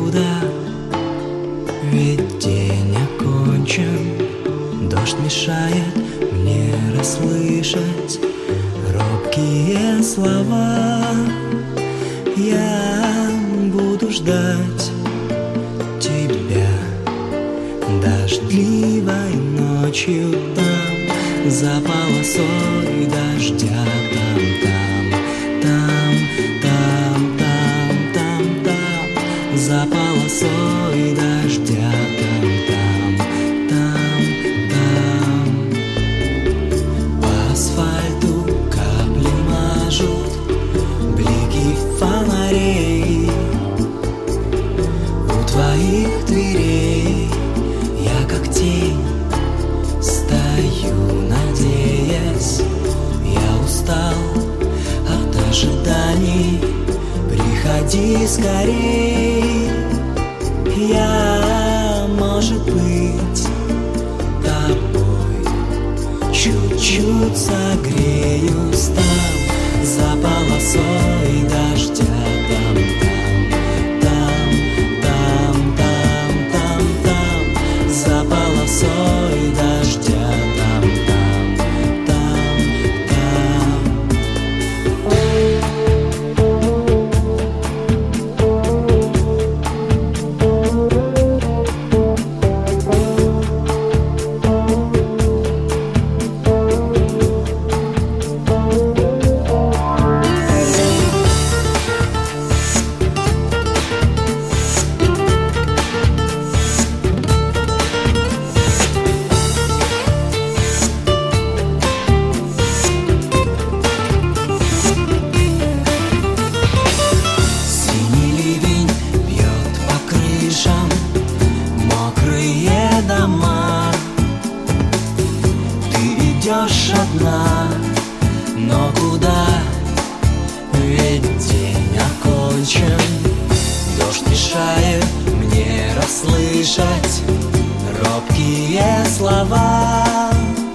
куда, ведь день окончен. Дождь мешает мне расслышать робкие слова. Я буду ждать тебя дождливой ночью там, за полосой дождя, там, за полосой дождя, там. По асфальту капли мажут блики фонарей. У твоих дверей я как тень стою, надеясь. Я устал от ожиданий, приходи скорей. Я, может быть, тобой чуть-чуть согреюсь там, за полосой дождя, там, за полосой дождя, там. Дома. Ты идешь одна, но куда? Ведь день окончен. Дождь мешает мне расслышать робкие слова.